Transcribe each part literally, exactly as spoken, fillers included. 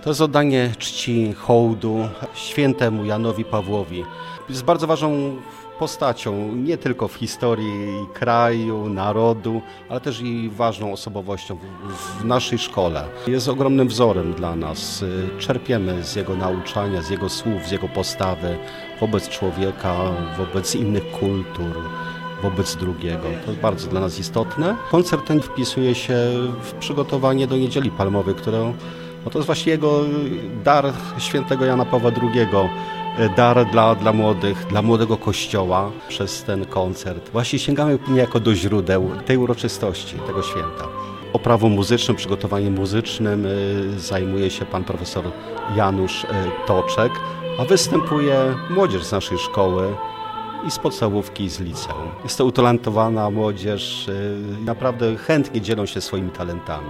To jest oddanie czci, hołdu świętemu Janowi Pawłowi. Jest bardzo ważną postacią nie tylko w historii kraju, narodu, ale też i ważną osobowością w naszej szkole. Jest ogromnym wzorem dla nas. Czerpiemy z jego nauczania, z jego słów, z jego postawy wobec człowieka, wobec innych kultur, wobec drugiego. To jest bardzo dla nas istotne. Koncert ten wpisuje się w przygotowanie do Niedzieli Palmowej, którą no to jest właśnie jego dar świętego Jana Pawła drugiego. Dar dla, dla młodych, dla młodego kościoła przez ten koncert. Właśnie sięgamy niejako do źródeł tej uroczystości, tego święta. Oprawą muzyczną, przygotowaniem muzycznym zajmuje się pan profesor Janusz Toczek, a występuje młodzież z naszej szkoły i z podstawówki, i z liceum. Jest to utalentowana młodzież, naprawdę chętnie dzielą się swoimi talentami.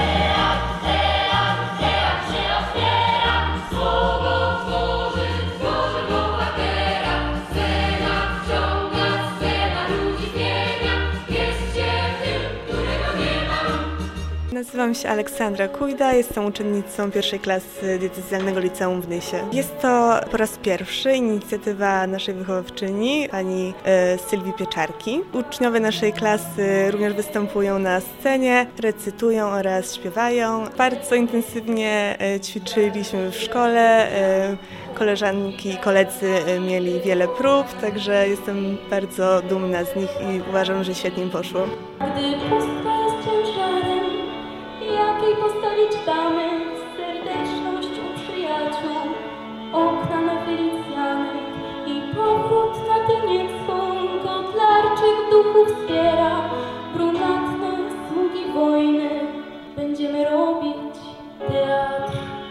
Nazywam się Aleksandra Kujda, jestem uczennicą pierwszej klasy Diecezjalnego Liceum w Nysie. Jest to po raz pierwszy inicjatywa naszej wychowawczyni, pani e, Sylwii Pieczarki. Uczniowie naszej klasy również występują na scenie, recytują oraz śpiewają. Bardzo intensywnie e, ćwiczyliśmy w szkole. E, Koleżanki i koledzy mieli wiele prób, także jestem bardzo dumna z nich i uważam, że świetnie im poszło. Gdy pustka jest ciężarem, jakiej postawić tamę?